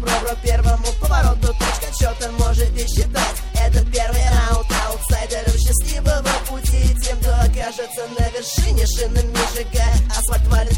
бро, первому повороту точка отсчета можете считать. Это первый раунд аутсайдеров счастливого пути, тем, кто окажется на вершине, шинами сжигая асфальт, валит